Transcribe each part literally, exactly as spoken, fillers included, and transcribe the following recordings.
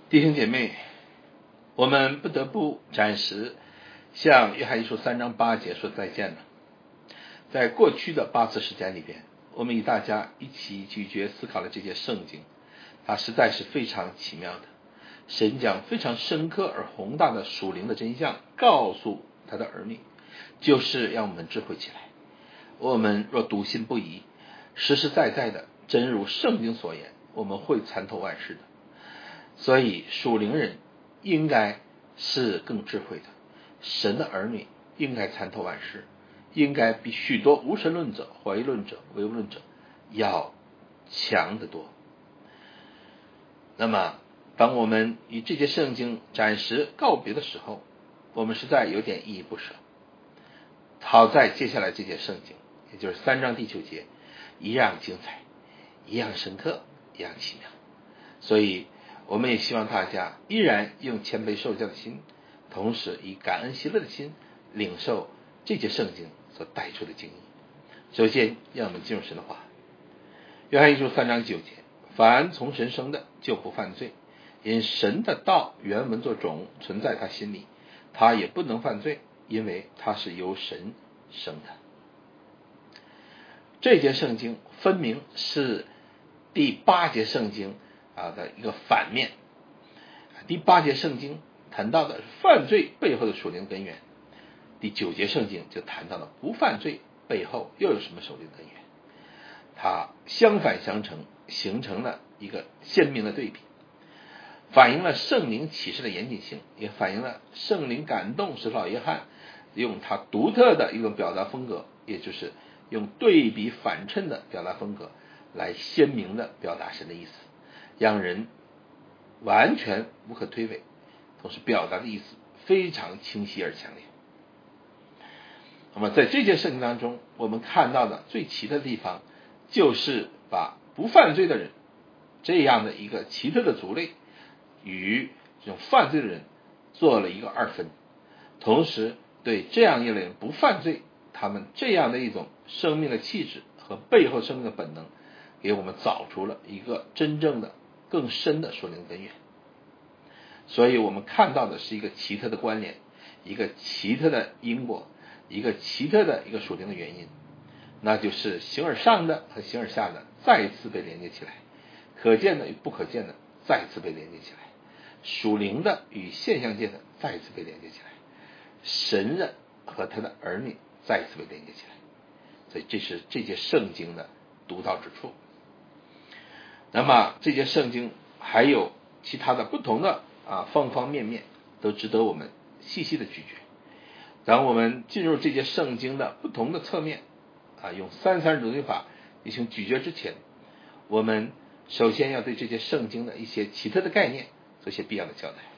弟兄姐妹，我们不得不暂时向约翰一书三章八节说再见了。在过去的八次时间里边，我们与大家一起咀嚼思考了这些圣经，它实在是非常奇妙的。神将非常深刻而宏大的属灵的真相告诉他的儿女，就是让我们智慧起来。我们若笃信不疑，实实在在的真如圣经所言，我们会参透万事的。所以属灵人应该是更智慧的，神的儿女应该参透万事，应该比许多无神论者、怀疑论者、唯物论者要强得多。那么当我们与这些圣经暂时告别的时候，我们实在有点依依不舍。好在接下来这节圣经，也就是三章第九节，一样精彩，一样深刻，一样奇妙。所以我们也希望大家依然用谦卑受教的心，同时以感恩喜乐的心领受这节圣经所带出的经义。首先让我们进入神的话。约翰一书三章九节，凡从神生的就不犯罪，因神的道原文作种存在他心里，他也不能犯罪，因为他是由神生的。这节圣经分明是第八节圣经啊的一个反面。第八节圣经谈到的是犯罪背后的属灵根源，第九节圣经就谈到了不犯罪背后又有什么属灵根源。它相反相成，形成了一个鲜明的对比，反映了圣灵启示的严谨性，也反映了圣灵感动使徒老约翰用他独特的一种表达风格，也就是用对比反衬的表达风格来鲜明的表达神的意思，让人完全无可推诿，同时表达的意思非常清晰而强烈。那么在这节圣经当中，我们看到的最奇特的地方，就是把不犯罪的人这样的一个奇特的族类与这种犯罪的人做了一个二分，同时对这样一类人不犯罪，他们这样的一种生命的气质和背后生命的本能，给我们找出了一个真正的更深的属灵根源。所以我们看到的是一个奇特的关联，一个奇特的因果，一个奇特的一个属灵的原因，那就是形而上的和形而下的再一次被连接起来，可见的与不可见的再一次被连接起来，属灵的与现象界的再一次被连接起来，神人和他的儿女再一次被连接起来。所以这是这节圣经的独到之处。那么这节圣经还有其他的不同的啊方方面面，都值得我们细细的咀嚼。当我们进入这节圣经的不同的侧面啊，用三三读经法进行咀嚼之前，我们首先要对这些圣经的一些奇特的概念做一些必要的交代。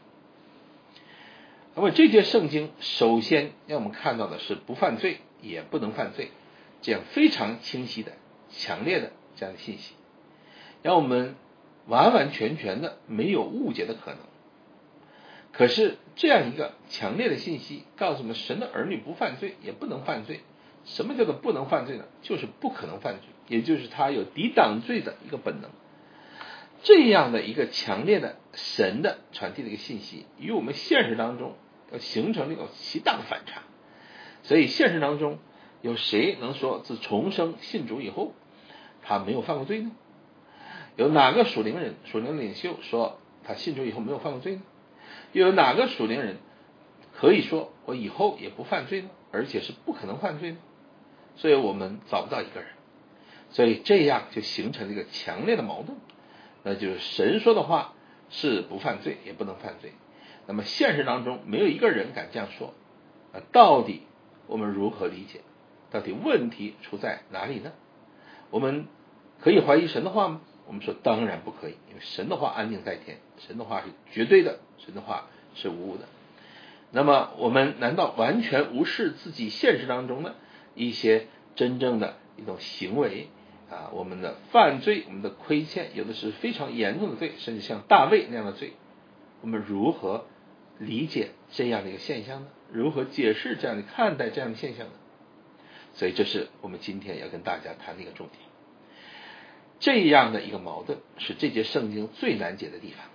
那么这节圣经首先让我们看到的是不犯罪也不能犯罪这样非常清晰的强烈的这样的信息，让我们完完全全的没有误解的可能。可是这样一个强烈的信息告诉我们，神的儿女不犯罪也不能犯罪。什么叫做不能犯罪呢？就是不可能犯罪，也就是他有抵挡罪的一个本能。这样的一个强烈的神的传递的一个信息，与我们现实当中要形成这种极大的反差。所以现实当中有谁能说自重生信主以后他没有犯过罪呢？有哪个属灵人属灵领袖说他信主以后没有犯过罪呢？又有哪个属灵人可以说我以后也不犯罪呢？而且是不可能犯罪呢？所以我们找不到一个人。所以这样就形成了一个强烈的矛盾，那就是神说的话是不犯罪也不能犯罪，那么现实当中没有一个人敢这样说。那到底我们如何理解？到底问题出在哪里呢？我们可以怀疑神的话吗？我们说当然不可以，因为神的话安定在天，神的话是绝对的，神的话是无误的。那么我们难道完全无视自己现实当中的一些真正的一种行为啊？我们的犯罪，我们的亏欠，有的是非常严重的罪，甚至像大卫那样的罪，我们如何理解这样的一个现象呢？如何解释这样的看待这样的现象呢？所以这是我们今天要跟大家谈的一个重点。这样的一个矛盾是这节圣经最难解的地方，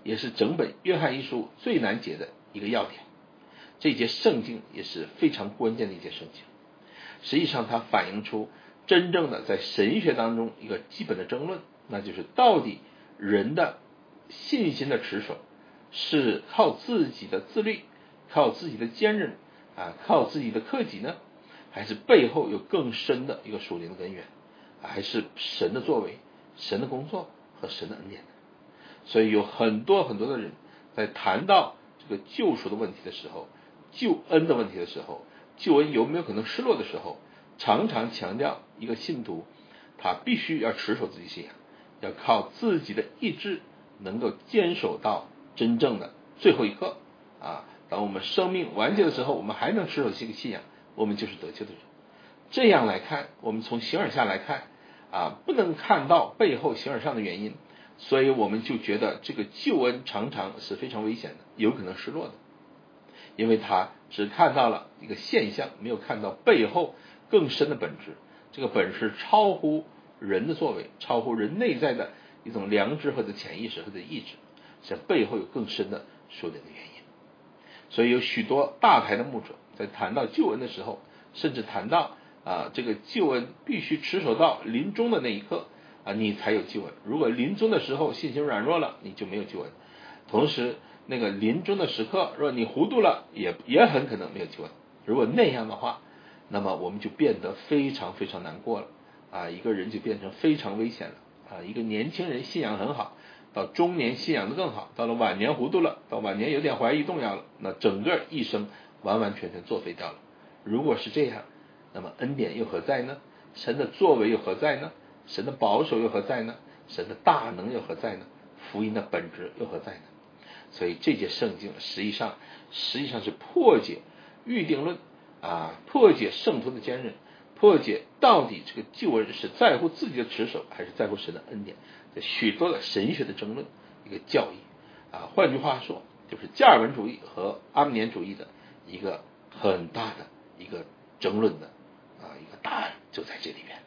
也是整本约翰一书最难解的一个要点。这节圣经也是非常关键的一节圣经，实际上它反映出真正的在神学当中一个基本的争论，那就是到底人的信心的持守是靠自己的自律，靠自己的坚韧啊，靠自己的克己呢，还是背后有更深的一个属灵的根源，还是神的作为、神的工作和神的恩典呢？所以有很多很多的人在谈到这个救赎的问题的时候，救恩的问题的时候，救恩有没有可能失落的时候，常常强调一个信徒他必须要持守自己信仰，要靠自己的意志能够坚守到真正的最后一刻啊！当我们生命完结的时候，我们还能持守这个信仰，我们就是得救的人。这样来看，我们从形而下来看啊，不能看到背后形而上的原因，所以我们就觉得这个救恩常常是非常危险的，有可能失落的，因为他只看到了一个现象，没有看到背后更深的本质。这个本质超乎人的作为，超乎人内在的一种良知或者潜意识或者意志，这背后有更深的属灵的原因。所以有许多大牌的牧者在谈到救恩的时候，甚至谈到啊，这个救恩必须持守到临终的那一刻啊，你才有救恩。如果临终的时候信心软弱了，你就没有救恩。同时，那个临终的时刻，若你糊涂了，也也很可能没有救恩。如果那样的话，那么我们就变得非常非常难过了啊！一个人就变成非常危险了啊！一个年轻人信仰很好，到中年信仰的更好，到了晚年糊涂了，到晚年有点怀疑动摇了，那整个一生完完全全作废掉了。如果是这样，那么恩典又何在呢？神的作为又何在呢？神的保守又何在呢？神的大能又何在呢？福音的本质又何在呢？所以这节圣经实际上实际上是破解预定论啊，破解圣徒的坚韧，破解到底这个救恩是在乎自己的持守，还是在乎神的恩典，这许多的神学的争论一个教义啊，换句话说，就是加尔文主义和阿米年主义的一个很大的一个争论的啊一个答案就在这里面。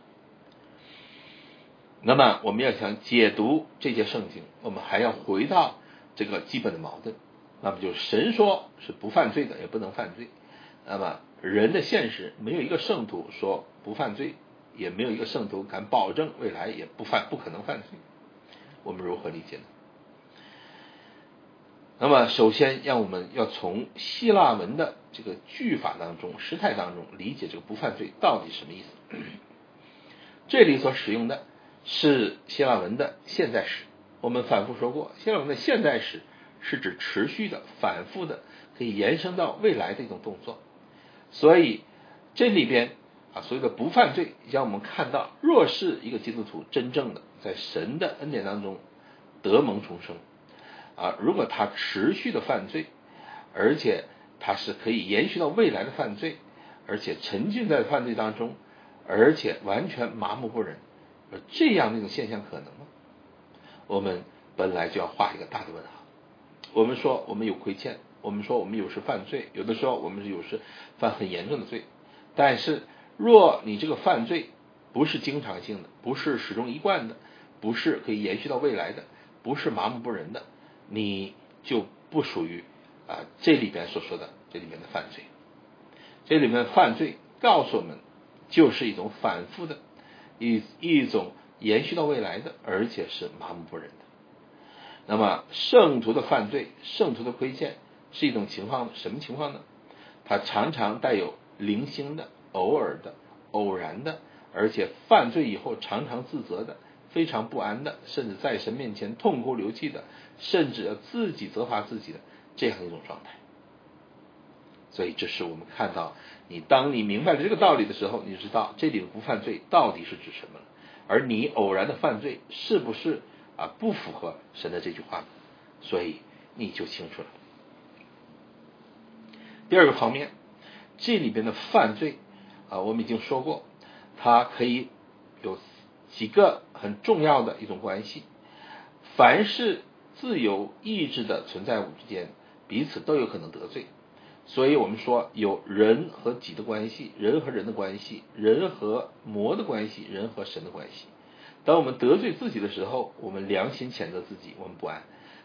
那么我们要想解读这节圣经，我们还要回到这个基本的矛盾，那么就是神说是不犯罪的也不能犯罪，那么人的现实没有一个圣徒说不犯罪，也没有一个圣徒敢保证未来也不犯不可能犯罪，我们如何理解呢？那么首先让我们要从希腊文的这个句法当中时态当中理解这个不犯罪到底什么意思。这里所使用的是希腊文的现在时，我们反复说过，希腊文的现在时是指持续的反复的可以延伸到未来的一种动作，所以这里边啊所谓的不犯罪让我们看到，若是一个基督徒真正的在神的恩典当中得蒙重生啊，如果他持续的犯罪，而且他是可以延续到未来的犯罪，而且沉浸在犯罪当中，而且完全麻木不仁，这样的一种现象可能吗？我们本来就要画一个大的问号。我们说我们有亏欠，我们说我们有时犯罪，有的时候我们有时犯很严重的罪，但是若你这个犯罪不是经常性的，不是始终一贯的，不是可以延续到未来的，不是麻木不仁的，你就不属于啊这里边所说的这里面的犯罪。这里面犯罪告诉我们，就是一种反复的一一种延续到未来的，而且是麻木不仁的。那么圣徒的犯罪，圣徒的亏欠是一种情况，什么情况呢？它常常带有零星的、偶尔的、偶然的，而且犯罪以后常常自责的，非常不安的，甚至在神面前痛哭流涕的，甚至要自己责罚自己的这样一种状态。所以这是我们看到，你当你明白了这个道理的时候，你知道这里的不犯罪到底是指什么了，而你偶然的犯罪是不是啊不符合神的这句话呢？所以你就清楚了。第二个方面，这里边的犯罪啊，我们已经说过，它可以有几个很重要的一种关系。凡是自由意志的存在物之间，彼此都有可能得罪。所以我们说有人和己的关系，人和人的关系，人和魔的关系，人和神的关系。当我们得罪自己的时候，我们良心谴责自己，我们不安；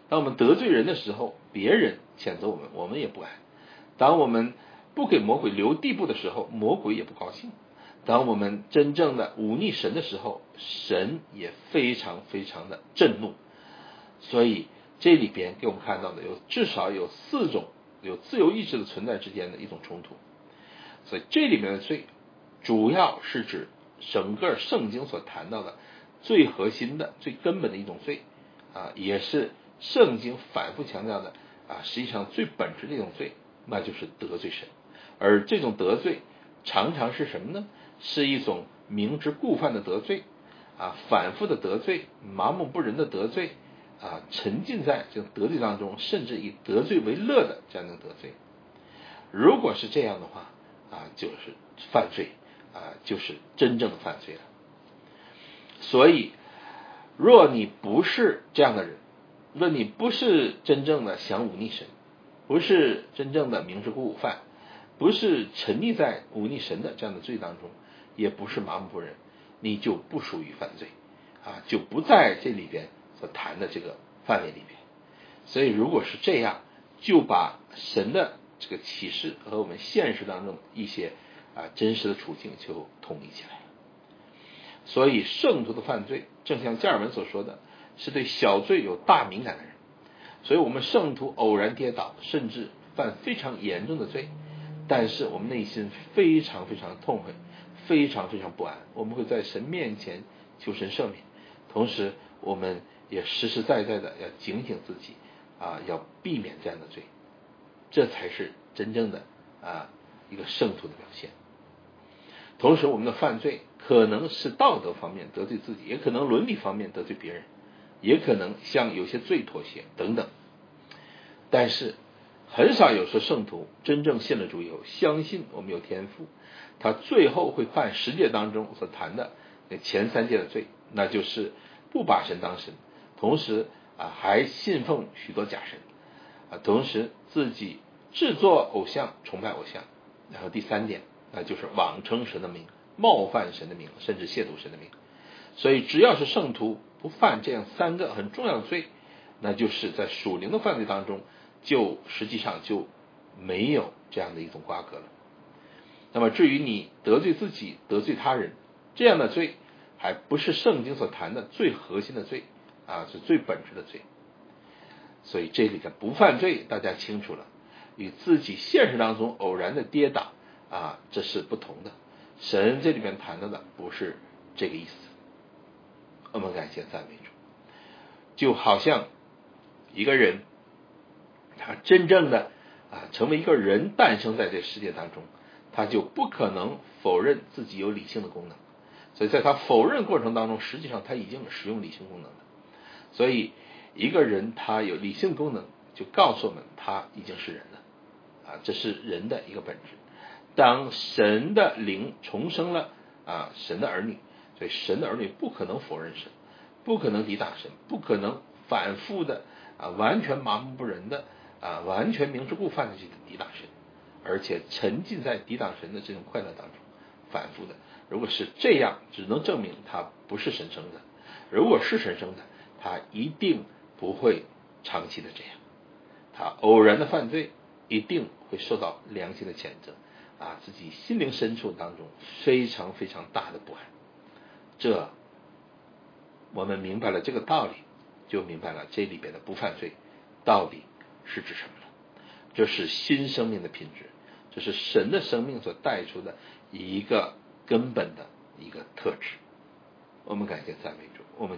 当我们得罪人的时候，别人谴责我们，我们也不安；当我们不给魔鬼留地步的时候，魔鬼也不高兴；当我们真正的忤逆神的时候，神也非常非常的震怒。所以这里边给我们看到的有至少有四种有自由意志的存在之间的一种冲突。所以这里面的罪主要是指整个圣经所谈到的最核心的最根本的一种罪啊，也是圣经反复强调的啊，实际上最本质的一种罪，那就是得罪神。而这种得罪常常是什么呢？是一种明知故犯的得罪啊，反复的得罪，麻木不仁的得罪啊，沉浸在这种得罪当中，甚至以得罪为乐的这样的得罪。如果是这样的话啊，就是犯罪啊，就是真正的犯罪了。所以若你不是这样的人，若你不是真正的想忤逆神，不是真正的明知故犯，不是沉溺在忤逆神的这样的罪当中，也不是麻木不仁，你就不属于犯罪啊，就不在这里边所谈的这个范围里边。所以如果是这样，就把神的这个启示和我们现实当中一些啊真实的处境就统一起来了。所以圣徒的犯罪，正像加尔文所说的，是对小罪有大敏感的人。所以我们圣徒偶然跌倒，甚至犯非常严重的罪，但是我们内心非常非常痛悔，非常非常不安，我们会在神面前求神赦免，同时我们也实实在在的要警醒自己啊，要避免这样的罪，这才是真正的啊一个圣徒的表现。同时我们的犯罪可能是道德方面得罪自己，也可能伦理方面得罪别人，也可能向有些罪妥协等等。但是很少有说圣徒真正信了主以后，相信我们有天赋，他最后会犯十诫当中所谈的前三诫的罪，那就是不把神当神，同时啊还信奉许多假神啊，同时自己制作偶像，崇拜偶像。然后第三点，那就是妄称神的名，冒犯神的名，甚至亵渎神的名。所以只要是圣徒不犯这样三个很重要的罪，那就是在属灵的犯罪当中就实际上就没有这样的一种瓜葛了。那么至于你得罪自己得罪他人，这样的罪还不是圣经所谈的最核心的罪啊，是最本质的罪。所以这里的不犯罪大家清楚了，与自己现实当中偶然的跌倒啊，这是不同的。神这里面谈到的不是这个意思。我们感谢赞美主。就好像一个人他真正的啊成为一个人诞生在这世界当中，他就不可能否认自己有理性的功能，所以在他否认过程当中，实际上他已经使用理性功能了。所以一个人他有理性功能，就告诉我们他已经是人了啊，这是人的一个本质。当神的灵重生了啊神的儿女，所以神的儿女不可能否认神，不可能抵挡神，不可能反复的啊完全麻木不仁的啊完全明知故犯的去抵挡神，而且沉浸在抵挡神的这种快乐当中反复的。如果是这样，只能证明他不是神生的。如果是神生的，他一定不会长期的这样，他偶然的犯罪一定会受到良心的谴责啊，自己心灵深处当中非常非常大的不安。这我们明白了这个道理，就明白了这里边的不犯罪到底是指什么了。这是新生命的品质，这是神的生命所带出的一个根本的一个特质。我们感谢赞美主。我们